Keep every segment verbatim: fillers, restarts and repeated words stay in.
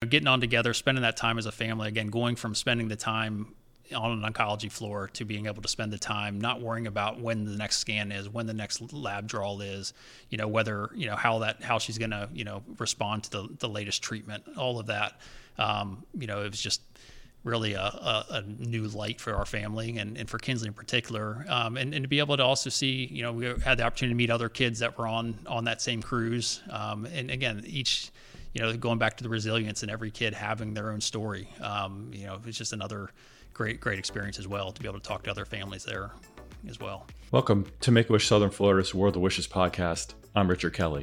getting on together, spending that time as a family, again, going from spending the time on an oncology floor to being able to spend the time not worrying about when the next scan is, when the next lab draw is, you know, whether, you know, how that, how she's going to, you know, respond to the, the latest treatment, all of that. Um, you know, it was just really a, a, a new light for our family and, and for Kinsley in particular. Um, and, and to be able to also see, you know, we had the opportunity to meet other kids that were on, on that same cruise. Um, and again, each, you know, going back to the resilience and every kid having their own story, um, you know, it's just another great, great experience as well to be able to talk to other families there as well. Welcome to Make-A-Wish Southern Florida's World of Wishes podcast. I'm Richard Kelly.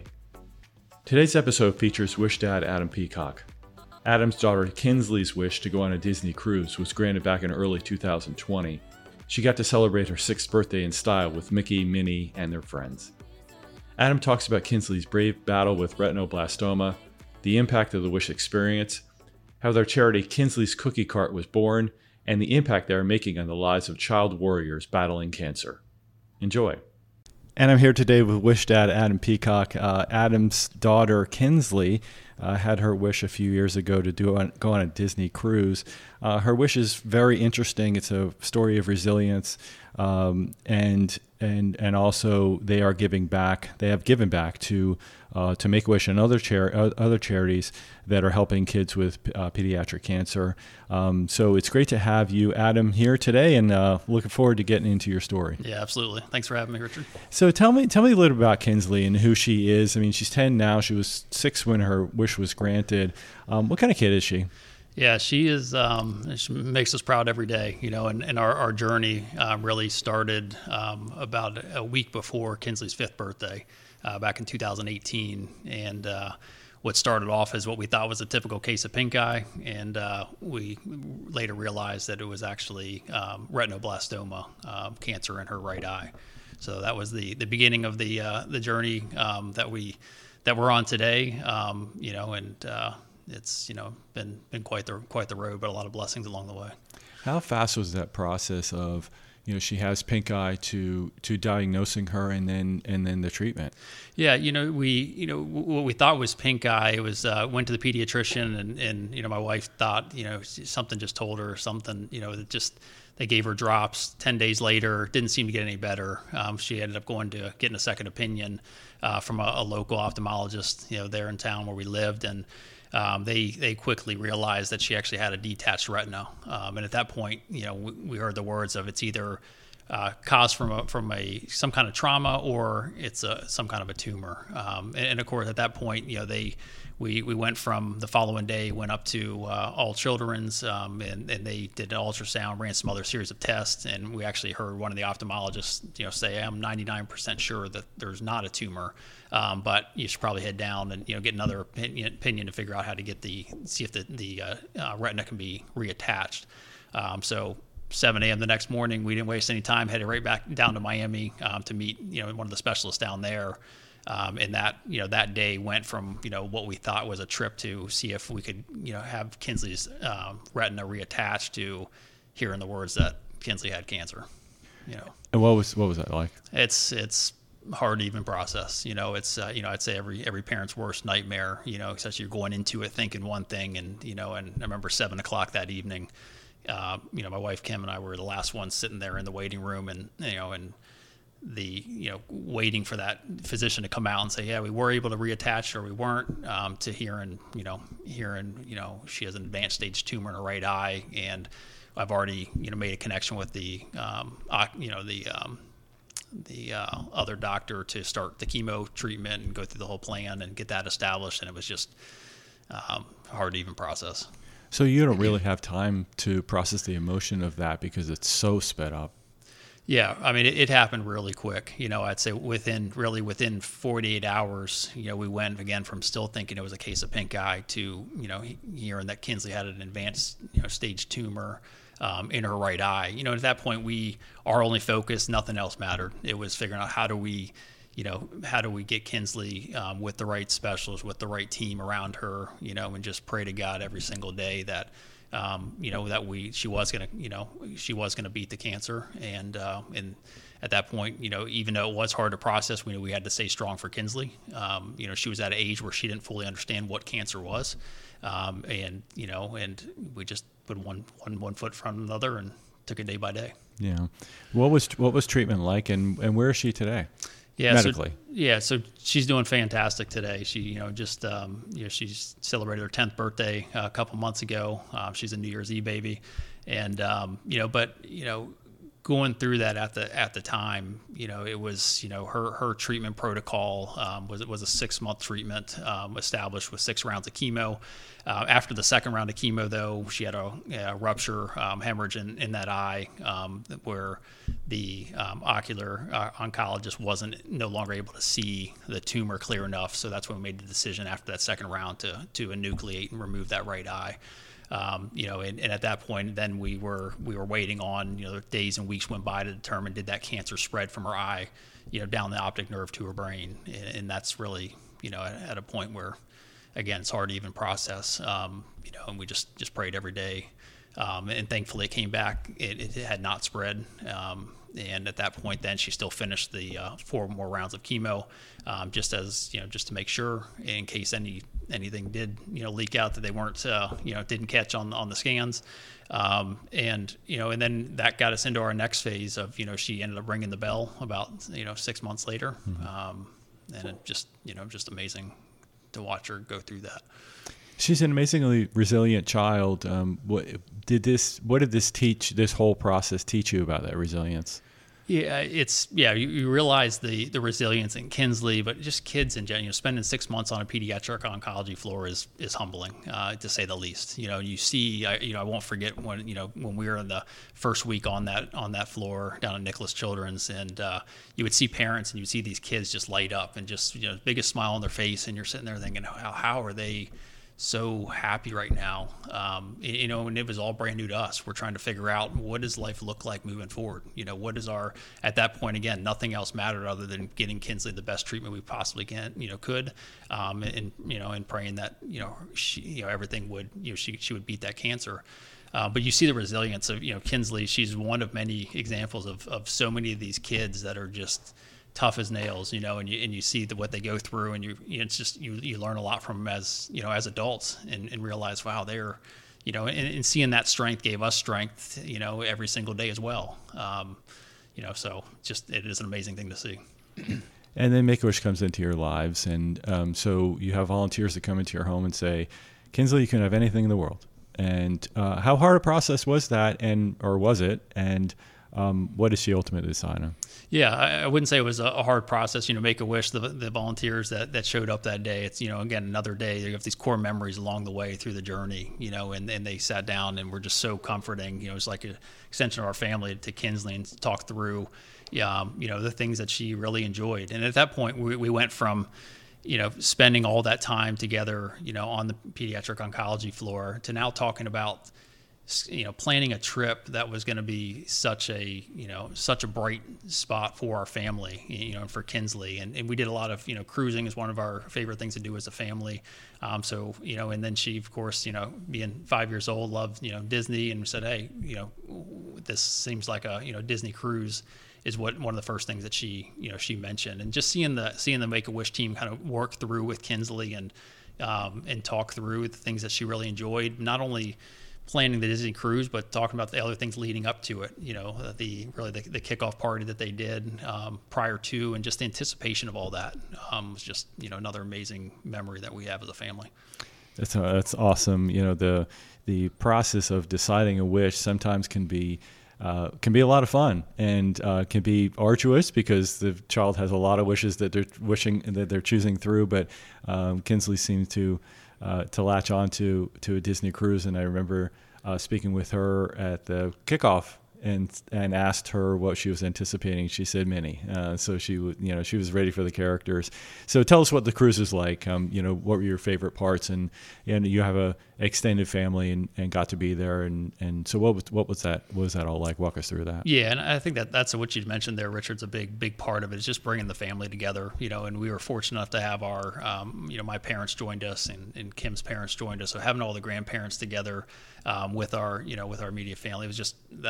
Today's episode features Wish Dad Adam Peacock. Adam's daughter Kinsley's wish to go on a Disney cruise was granted back in early two thousand twenty. She got to celebrate her sixth birthday in style with Mickey, Minnie, and their friends. Adam talks about Kinsley's brave battle with retinoblastoma, the impact of the Wish experience, how their charity Kinsley's Cookie Cart was born, and the impact they are making on the lives of child warriors battling cancer. Enjoy. And I'm here today with Wish Dad Adam Peacock. Uh, Adam's daughter Kinsley uh, had her wish a few years ago to do on, go on a Disney cruise. Uh, her wish is very interesting. It's a story of resilience, um, and and and also they are giving back. They have given back to uh, to Make-A-Wish and other char- other charities that are helping kids with uh, pediatric cancer. Um, so it's great to have you, Adam, here today, and uh, looking forward to getting into your story. Yeah, absolutely. Thanks for having me, Richard. So tell me, tell me a little about Kinsley and who she is. I mean, she's ten now. She was six when her wish was granted. Um, what kind of kid is she? Yeah, she is. Um, she makes us proud every day, you know. And, and our our journey uh, really started um, about a week before Kinsley's fifth birthday, uh, back in two thousand eighteen, and. Uh, What started off as what we thought was a typical case of pink eye, and uh, we later realized that it was actually um, retinoblastoma uh, cancer in her right eye. So that was the, the beginning of the uh, the journey um, that we that we're on today. Um, you know, and uh, it's you know been been quite the quite the road, but a lot of blessings along the way. How fast was that process of, you know, she has pink eye to to diagnosing her and then and then the treatment? Yeah, you know, we you know what we thought was pink eye. It was uh, went to the pediatrician and and you know my wife thought you know something just told her something you know that just they gave her drops. Ten days later, didn't seem to get any better. Um, she ended up going to getting a second opinion uh, from a, a local ophthalmologist, you know, there in town where we lived, and Um, they they quickly realized that she actually had a detached retina, um, and at that point, you know, we, we heard the words of it's either uh, caused from a, from a some kind of trauma or it's a, some kind of a tumor. Um, and, and of course, at that point, you know, they we we went from the following day went up to uh, all children's, um, and, and they did an ultrasound, ran some other series of tests, and we actually heard one of the ophthalmologists, you know, say, "I'm ninety-nine percent sure that there's not a tumor." Um, but you should probably head down and you know get another opinion, opinion to figure out how to get the see if the the uh, uh, retina can be reattached. Um, so seven a.m. the next morning, we didn't waste any time. Headed right back down to Miami um, to meet you know one of the specialists down there. Um, and that you know that day went from you know what we thought was a trip to see if we could you know have Kinsley's um, retina reattached to hearing the words that Kinsley had cancer. You know. And what was what was that like? It's it's. hard to even process. You know, it's, uh, you know, I'd say every, every parent's worst nightmare, you know, especially you're going into it thinking one thing. And, you know, and I remember seven o'clock that evening, uh, you know, my wife, Kim, and I were the last ones sitting there in the waiting room and, you know, and the, you know, waiting for that physician to come out and say, yeah, we were able to reattach or we weren't, um, to hearing, you know, hearing, you know, she has an advanced stage tumor in her right eye. And I've already, you know, made a connection with the, um, uh, you know, the, um, the uh, other doctor to start the chemo treatment and go through the whole plan and get that established. And it was just um, hard to even process. So you don't really have time to process the emotion of that because it's so sped up. Yeah. I mean, it, it happened really quick. You know, I'd say within really within forty-eight hours, you know, we went again from still thinking it was a case of pink eye to, you know, hearing that Kinsley had an advanced, you know, stage tumor Um, in her right eye. You know, at that point, we, our only focus, nothing else mattered. It was figuring out how do we, you know, how do we get Kinsley um, with the right specialists, with the right team around her, you know, and just pray to God every single day that, um, you know, that we, she was going to, you know, she was going to beat the cancer. And, uh, and at that point, you know, even though it was hard to process, we knew we had to stay strong for Kinsley. Um, you know, she was at an age where she didn't fully understand what cancer was. Um, and, you know, and we just put one, one, one foot in front of another and took it day by day. Yeah. What was, what was treatment like, and, and where is she today? Yeah, medically. So, yeah, so she's doing fantastic today. She, you know, just, um, you know, she's celebrated her tenth birthday uh, a couple months ago. Um, she's a New Year's Eve baby. And, um, you know, but, you know, going through that at the at the time, you know, it was, you know, her her treatment protocol um, was it was a six month treatment um, established with six rounds of chemo. Uh, after the second round of chemo, though, she had a, a rupture um, hemorrhage in, in that eye um, where the um, ocular uh, oncologist wasn't no longer able to see the tumor clear enough. So that's when we made the decision after that second round to to enucleate and remove that right eye. Um, you know, and, and at that point, then we were we were waiting on, you know, days and weeks went by to determine did that cancer spread from her eye, you know, down the optic nerve to her brain, and, and that's really, you know, at, at a point where, again, it's hard to even process, um, you know, and we just just prayed every day, um, and thankfully it came back, it, it had not spread, um, and at that point, then she still finished the uh, four more rounds of chemo, um, just as, you know, just to make sure in case any. anything did, you know, leak out that they weren't, uh, you know, didn't catch on, on the scans. Um, and, you know, and then that got us into our next phase of, you know, she ended up ringing the bell about, you know, six months later. Mm-hmm. Um, and it just, you know, just amazing to watch her go through that. She's an amazingly resilient child. Um, what did this, what did this teach, this whole process teach you about that resilience? Yeah, it's yeah. You, you realize the the resilience in Kinsley, but just kids in general. You know, spending six months on a pediatric oncology floor is is humbling, uh, to say the least. You know, you see, I, you know, I won't forget when you know when we were in the first week on that on that floor down at Nicholas Children's, and uh, you would see parents and you would see these kids just light up and just, you know, biggest smile on their face, and you're sitting there thinking, how how are they so happy right now? Um, you know, and it was all brand new to us. We're trying to figure out, what does life look like moving forward? You know, what is our, at that point, again, nothing else mattered other than getting Kinsley the best treatment we possibly can, you know, could, um, and, you know, and praying that, you know, she, you know, everything would, you know, she, she would beat that cancer. Uh, but you see the resilience of, you know, Kinsley. She's one of many examples of, of so many of these kids that are just tough as nails, you know, and you and you see the, what they go through, and you, you know, it's just you you learn a lot from them as, you know, as adults, and, and realize, wow, they're, you know, and, and seeing that strength gave us strength, you know, every single day as well. Um, you know, so just it is an amazing thing to see. And then Make-A-Wish comes into your lives, and um, so you have volunteers that come into your home and say, Kinsley, you can have anything in the world. And uh, how hard a process was that, and or was it? And um, what did she ultimately decide on? Yeah, I, I wouldn't say it was a, a hard process. You know, Make-A-Wish, the the volunteers that, that showed up that day, it's, you know, again, another day. You have these core memories along the way through the journey, you know, and, and they sat down and were just so comforting. You know, it's like an extension of our family to Kinsley, and talk through, um, you know, the things that she really enjoyed. And at that point, we, we went from, you know, spending all that time together, you know, on the pediatric oncology floor, to now talking about, you know, planning a trip that was going to be such a, you know, such a bright spot for our family, you know, and for Kinsley. And, and we did a lot of, you know, cruising is one of our favorite things to do as a family. Um, so, you know, and then she, of course, you know, being five years old, loved, you know, Disney, and said, hey, you know, this seems like a, you know, Disney cruise is what one of the first things that she, you know, she mentioned. And just seeing the, seeing the Make-A-Wish team kind of work through with Kinsley and, um, and talk through the things that she really enjoyed, not only planning the Disney cruise, but talking about the other things leading up to it, you know, the really the, the kickoff party that they did um, prior to, and just the anticipation of all that um, was just, you know, another amazing memory that we have as a family. That's uh, that's awesome. You know, the the process of deciding a wish sometimes can be uh, can be a lot of fun, and uh, can be arduous because the child has a lot of wishes that they're wishing that they're choosing through. But um, Kinsley seemed to uh, to latch on to, to a Disney cruise, and I remember uh, speaking with her at the kickoff and and asked her what she was anticipating. She said Minnie. Uh, so she would, you know, she was ready for the characters. So tell us what the cruise is like. Um, you know, what were your favorite parts? And and you have a extended family and, and got to be there. And, and so what was what was that? What was that all like? Walk us through that. Yeah, and I think that that's what you mentioned there, Richard's a big big part of it. Is just bringing the family together. You know, and we were fortunate enough to have our, um, you know, my parents joined us, and, and Kim's parents joined us. So having all the grandparents together um, with our, you know, with our immediate family, it was just that that's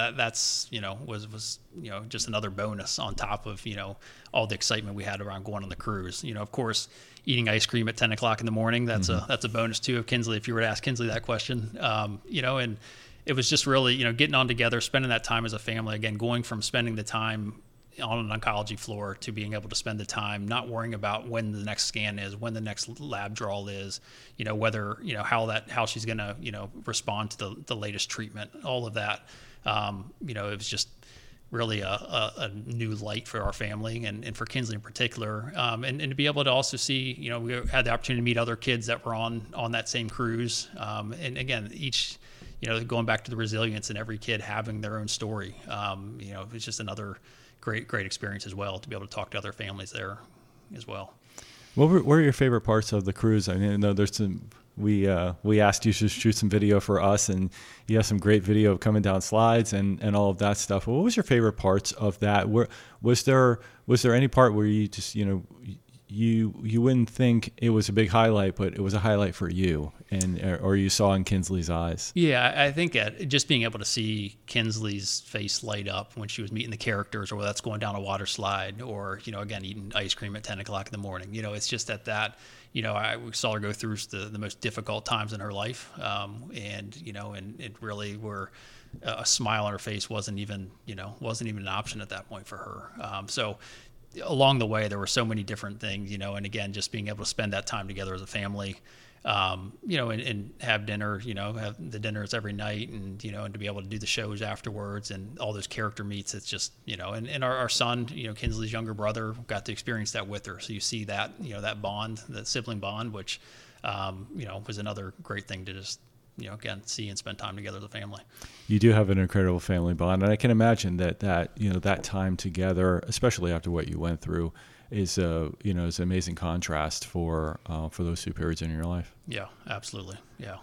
that's, you know, was, was, you know, just another bonus on top of, you know, all the excitement we had around going on the cruise. You know, of course, eating ice cream at ten o'clock in the morning, that's mm-hmm. a, that's a bonus too of Kinsley, if you were to ask Kinsley that question, um, you know, and it was just really, you know, getting on together, spending that time as a family, again, going from spending the time on an oncology floor to being able to spend the time not worrying about when the next scan is, when the next lab draw is, you know, whether, you know, how that, how she's going to, you know, respond to the, the latest treatment, all of that. Um, you know, it was just really a, a, a new light for our family and, and for Kinsley in particular. Um, and, and to be able to also see, you know, we had the opportunity to meet other kids that were on, on that same cruise. Um, and again, each, you know, going back to the resilience and every kid having their own story, um, you know, it's just another great, great experience as well to be able to talk to other families there as well. What were, what were your favorite parts of the cruise? I know there's some, we, uh, we asked you to shoot some video for us, and you have some great video of coming down slides and, and all of that stuff. What was your favorite parts of that? Where, was there, was there any part where you just, you know, you, you wouldn't think it was a big highlight, but it was a highlight for you, and, or you saw in Kinsley's eyes? Yeah, I think at just being able to see Kinsley's face light up when she was meeting the characters, or whether that's going down a water slide, or, you know, again, eating ice cream at ten o'clock in the morning. You know, it's just at that, you know, I we saw her go through the, the most difficult times in her life. Um, and, you know, and it really were a smile on her face wasn't even, you know, wasn't even an option at that point for her. Um, so along the way, there were so many different things, you know, and again, just being able to spend that time together as a family, um, you know, and, and have dinner, you know, have the dinners every night, and, you know, and to be able to do the shows afterwards and all those character meets. It's just, you know, and, and our, our son, you know, Kinsley's younger brother, got to experience that with her. So you see that, you know, that bond, that sibling bond, which, um, you know, was another great thing to just, you know, again, see and spend time together as a family. You do have an incredible family bond, and I can imagine that that you know that time together, especially after what you went through, is a you know is an amazing contrast for uh, for those two periods in your life. Yeah, absolutely. Yeah.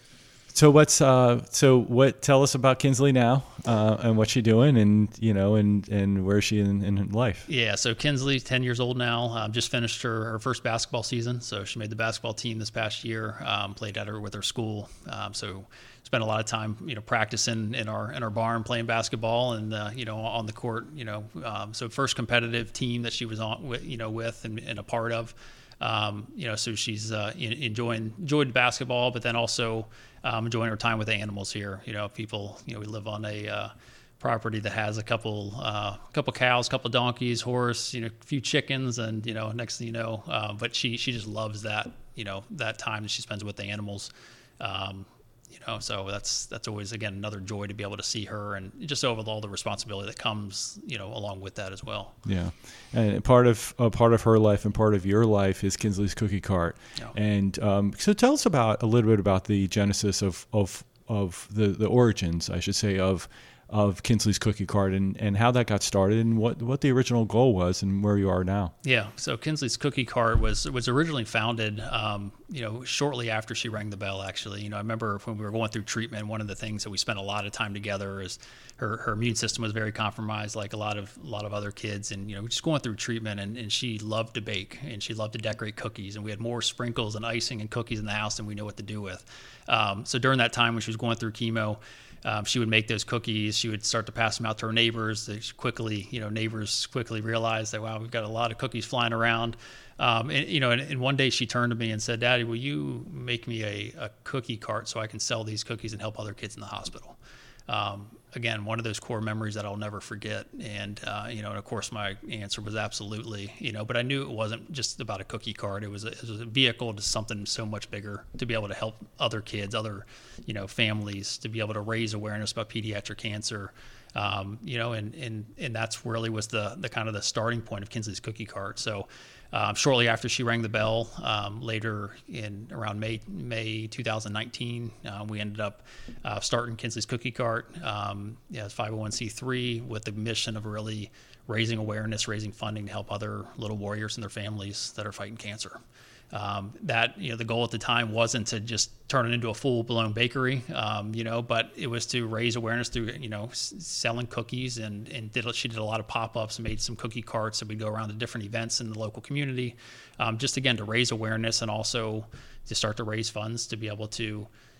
So what's uh so what tell us about Kinsley now, uh, and what she's doing, and you know and and where is she in, in life? Yeah, so Kinsley's ten years old now. Um, just finished her, her first basketball season, so she made the basketball team this past year. Um, played at her with her school, um, so spent a lot of time you know practicing in our in our barn playing basketball, and uh, you know on the court. You know, um, so first competitive team that she was on with, you know with and, and a part of. Um, you know, so she's uh, enjoying enjoyed basketball, but then also um, enjoying her time with the animals here. You know, people, you know, we live on a uh, property that has a couple, uh, couple cows, couple donkeys, horse, you know, a few chickens, and you know, next thing you know, uh, but she she just loves that, you know, that time that she spends with the animals. Um, You know, so that's that's always, again, another joy to be able to see her, and just over all the responsibility that comes, you know, along with that as well. Yeah, and part of a part of her life and part of your life is Kinsley's Cookie Cart. Yeah. And um, so tell us about a little bit about the genesis of of of the the origins, I should say, of of Kinsley's Cookie Cart, and, and how that got started, and what, what the original goal was, and where you are now. Yeah, so Kinsley's Cookie Cart was was originally founded, um, you know, shortly after she rang the bell. Actually, you know, I remember when we were going through treatment, one of the things that we spent a lot of time together is her her immune system was very compromised, like a lot of a lot of other kids, and you know, just going through treatment, and, and she loved to bake, and she loved to decorate cookies, and we had more sprinkles and icing and cookies in the house than we knew what to do with. Um, so during that time when she was going through chemo, Um, she would make those cookies. She would start to pass them out to her neighbors. They quickly, you know, neighbors quickly realized that, wow, we've got a lot of cookies flying around. Um, and, you know, and, and one day she turned to me and said, Daddy, will you make me a, a cookie cart so I can sell these cookies and help other kids in the hospital? Um, again, one of those core memories that I'll never forget. And, uh, you know, and of course my answer was absolutely, you know, but I knew it wasn't just about a cookie cart. It was a, it was a vehicle to something so much bigger, to be able to help other kids, other, you know, families, to be able to raise awareness about pediatric cancer. Um, you know, and, and, and that's really was the, the kind of the starting point of Kinsley's Cookie Cart. So, um, shortly after she rang the bell, um, later in around May, May two thousand nineteen, uh, we ended up, uh, starting Kinsley's Cookie Cart, um, yeah, five oh one c three, with the mission of really raising awareness, raising funding to help other little warriors and their families that are fighting cancer. Um, that, you know, the goal at the time wasn't to just turn it into a full-blown bakery, um, you know, but it was to raise awareness through, you know, s- selling cookies, and, and did, she did a lot of pop-ups and made some cookie carts that we'd go around to different events in the local community, um, just again to raise awareness, and also to start to raise funds to be able to,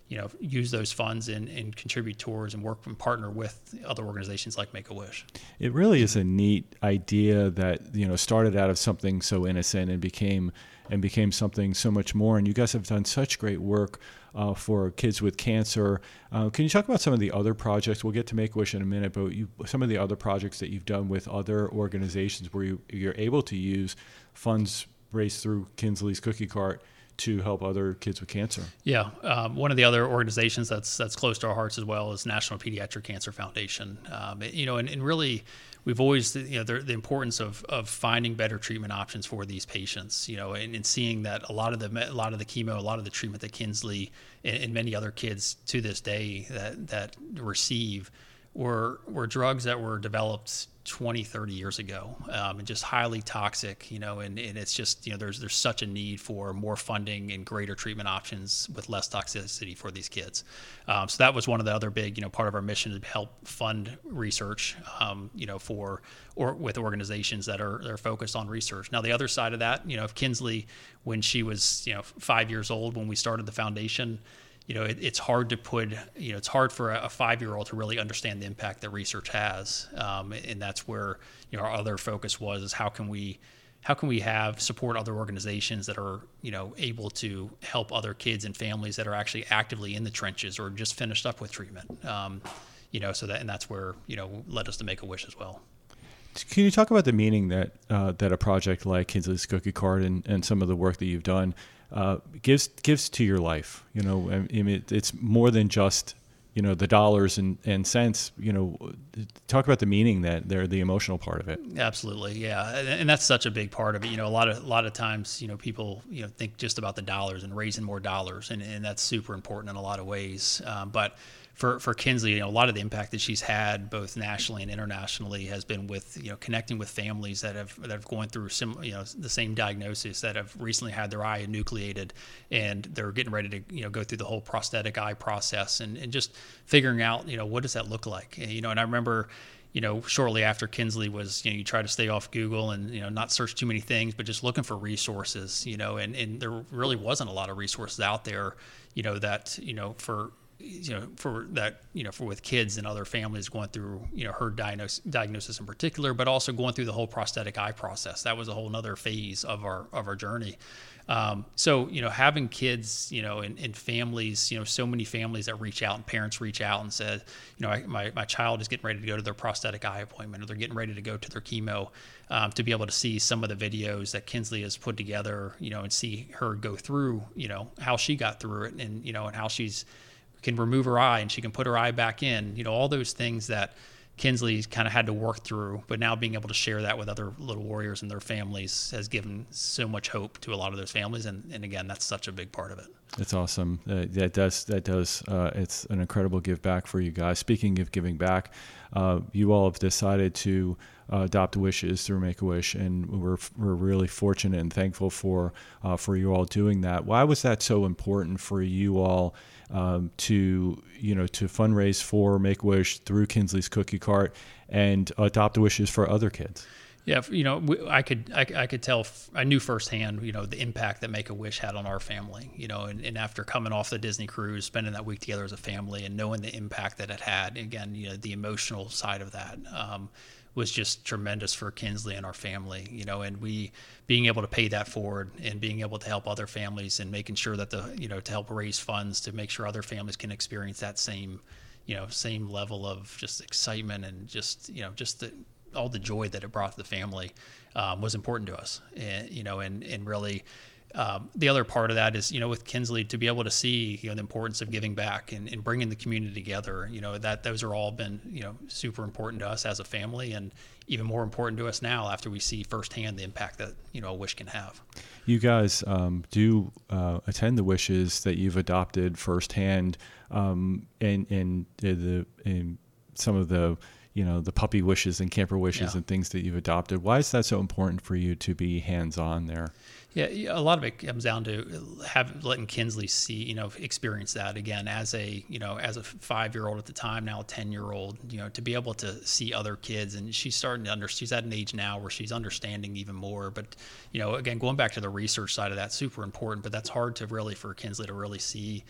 you know, use those funds and, and contribute towards and work and partner with other organizations like Make-A-Wish. It really is a neat idea that, you know, started out of something so innocent and became and became something so much more. And you guys have done such great work uh, for kids with cancer. Uh, can you talk about some of the other projects? We'll get to Make-A-Wish in a minute, but you, some of the other projects that you've done with other organizations where you, you're able to use funds raised through Kinsley's Cookie Cart to help other kids with cancer. Yeah, um, one of the other organizations that's that's close to our hearts as well is National Pediatric Cancer Foundation. Um, it, you know, and, and really, we've always, you know, the, the importance of of finding better treatment options for these patients. You know, and, and seeing that a lot of the a lot of the chemo, a lot of the treatment that Kinsley and, and many other kids to this day that that receive were were drugs that were developed twenty, thirty years ago, um, and just highly toxic, you know, and, and it's just, you know, there's there's such a need for more funding and greater treatment options with less toxicity for these kids. Um, so that was one of the other big, you know, part of our mission to help fund research, um, you know, for or with organizations that are, are focused on research. Now, the other side of that, you know, if Kinsley, when she was, you know, five years old, when we started the foundation, you know, it, it's hard to put, you know, it's hard for a, a five-year-old to really understand the impact that research has. Um, and that's where, you know, our other focus was, is how can we, how can we have support other organizations that are, you know, able to help other kids and families that are actually actively in the trenches or just finished up with treatment. Um, you know, so that, and that's where, you know, led us to Make-A-Wish as well. Can you talk about the meaning that uh, that a project like Kinsley's Cookie Cart and, and some of the work that you've done uh, gives gives to your life? You know, I mean, it, it's more than just, you know, the dollars and, and cents. You know, talk about the meaning that they're the emotional part of it. Absolutely, yeah, and, and that's such a big part of it. You know, a lot of a lot of times, you know, people you know think just about the dollars and raising more dollars, and, and that's super important in a lot of ways. Um, but For for Kinsley, you know, a lot of the impact that she's had both nationally and internationally has been with, you know, connecting with families that have that have gone through sim, you know, the same diagnosis, that have recently had their eye enucleated, and they're getting ready to, you know, go through the whole prosthetic eye process, and, and just figuring out, you know, what does that look like, and, you know, and I remember, you know, shortly after Kinsley was, you know, you try to stay off Google and, you know, not search too many things, but just looking for resources, you know, and, and there really wasn't a lot of resources out there, you know, that, you know, for, you know, for that, you know, for with kids and other families going through, you know, her diagnosis, diagnosis in particular, but also going through the whole prosthetic eye process. That was a whole nother phase of our, of our journey. Um, so, you know, having kids, you know, and, and families, you know, so many families that reach out and parents reach out and said, you know, I, my, my child is getting ready to go to their prosthetic eye appointment, or they're getting ready to go to their chemo, um, to be able to see some of the videos that Kinsley has put together, you know, and see her go through, you know, how she got through it, and, you know, and how she's, can remove her eye and she can put her eye back in, you know, all those things that Kinsley kind of had to work through, but now being able to share that with other little warriors and their families has given so much hope to a lot of those families. And, and again, that's such a big part of it. That's awesome. Uh, that does, that does, uh, it's an incredible give back for you guys. Speaking of giving back, uh, you all have decided to uh, adopt wishes through Make-A-Wish, and we're we're really fortunate and thankful for uh, for you all doing that. Why was that so important for you all um, to you know to fundraise for Make-A-Wish through Kinsley's Cookie Cart and adopt wishes for other kids? Yeah, you know, I could, I, I could tell, I knew firsthand, you know, the impact that Make-A-Wish had on our family, you know, and, and after coming off the Disney cruise, spending that week together as a family, and knowing the impact that it had, again, you know, the emotional side of that um, was just tremendous for Kinsley and our family, you know, and we being able to pay that forward and being able to help other families and making sure that the, you know, to help raise funds to make sure other families can experience that same, you know, same level of just excitement and just, you know, just the, all the joy that it brought to the family um, was important to us. And, you know, and, and really um, the other part of that is, you know, with Kinsley, to be able to see, you know, the importance of giving back and, and bringing the community together, you know, that those are all been, you know, super important to us as a family, and even more important to us now after we see firsthand the impact that, you know, a wish can have. You guys um, do uh, attend the wishes that you've adopted firsthand, um, and, and the, and some of the, you know, the puppy wishes and camper wishes yeah. and things that you've adopted. Why is that so important for you to be hands-on there? Yeah, a lot of it comes down to have letting Kinsley see, you know, experience that again as a, you know, as a five-year-old at the time, now a ten-year-old, you know, to be able to see other kids, and she's starting to under, she's at an age now where she's understanding even more. But, you know, again, going back to the research side of that, super important, but that's hard to really for Kinsley to really see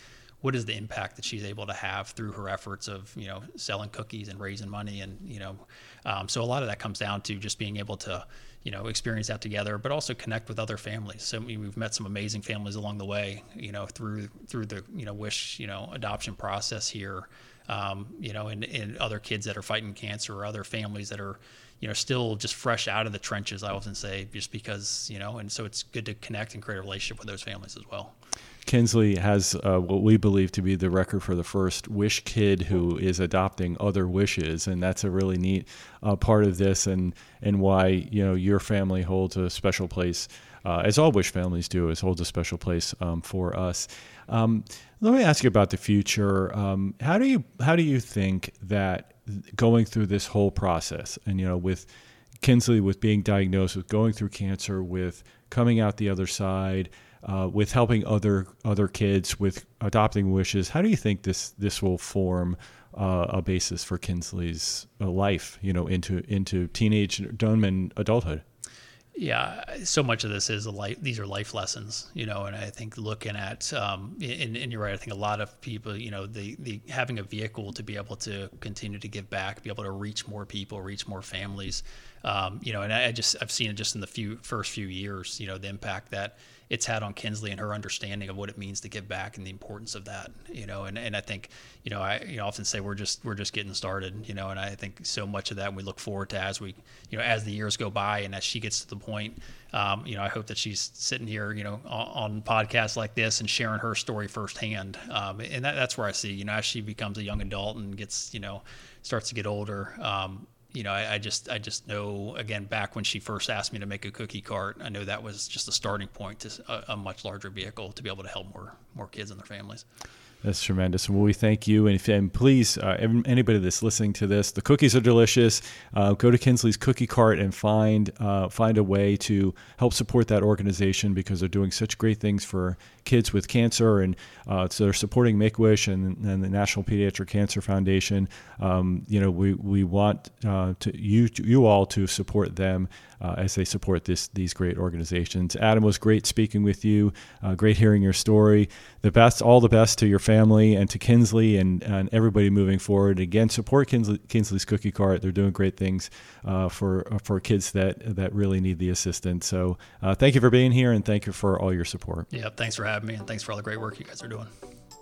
what is the impact that she's able to have through her efforts of, you know, selling cookies and raising money. And, you know, um, so a lot of that comes down to just being able to, you know, experience that together, but also connect with other families. So I mean, we've met some amazing families along the way, you know, through, through the, you know, Wish, you know, adoption process here, um, you know, and, and other kids that are fighting cancer, or other families that are, you know, still just fresh out of the trenches, I often say, just because, you know, and so it's good to connect and create a relationship with those families as well. Kinsley has uh, what we believe to be the record for the first Wish kid who is adopting other Wishes, and that's a really neat uh, part of this, and and why, you know, your family holds a special place, uh, as all Wish families do, is holds a special place um, for us. Um, let me ask you about the future. Um, how do you how do you think that going through this whole process, and, you know, with Kinsley, with being diagnosed, with going through cancer, with coming out the other side, Uh, with helping other other kids, with adopting Wishes, how do you think this this will form uh, a basis for Kinsley's uh, life, you know, into into teenagedom and adulthood? Yeah, so much of this is a life. These are life lessons, you know, and I think looking at, um, and, and you're right. I think a lot of people, you know, the the having a vehicle to be able to continue to give back, be able to reach more people, reach more families, um, you know, and I just I've seen it just in the few first few years, you know, the impact that it's had on Kinsley and her understanding of what it means to give back and the importance of that, you know, and, and I think, you know, I you know, often say we're just we're just getting started, you know, and I think so much of that we look forward to as we, you know, as the years go by and as she gets to the point, um, you know, I hope that she's sitting here, you know, on, on podcasts like this and sharing her story firsthand, um, and that, that's where I see, you know, as she becomes a young adult and gets, you know, starts to get older. Um, You know, I, I just, I just know, again, back when she first asked me to make a cookie cart, I know that was just a starting point to a, a much larger vehicle to be able to help more, more kids and their families. That's tremendous. Well, we thank you. And, if, and please, uh, anybody that's listening to this, the cookies are delicious. Uh, go to Kinsley's Cookie Cart and find uh, find a way to help support that organization, because they're doing such great things for kids with cancer. And uh, so they're supporting Make-A-Wish and, and the National Pediatric Cancer Foundation. Um, you know, we we want uh, to you you all to support them uh, as they support this these great organizations. Adam, was great speaking with you. Uh, great hearing your story. The best, all the best to your family and to Kinsley and, and everybody moving forward. Again, support Kinsley, Kinsley's Cookie Cart. They're doing great things uh, for for kids that that really need the assistance. So uh, thank you for being here, and thank you for all your support. Yeah, thanks for having me, and thanks for all the great work you guys are doing.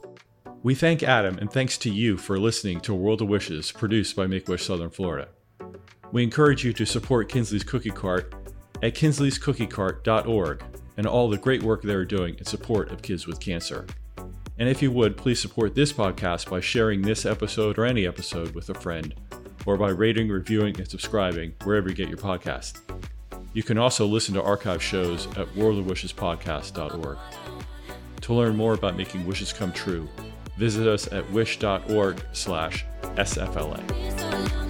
We thank Adam, and thanks to you for listening to World of Wishes, produced by Make-A-Wish Southern Florida. We encourage you to support Kinsley's Cookie Cart at kinsley's cookie cart dot org and all the great work they're doing in support of kids with cancer. And if you would, please support this podcast by sharing this episode or any episode with a friend, or by rating, reviewing, and subscribing wherever you get your podcast. You can also listen to archive shows at world of wishes podcast dot org. To learn more about making wishes come true, visit us at wish dot org slash S F L A.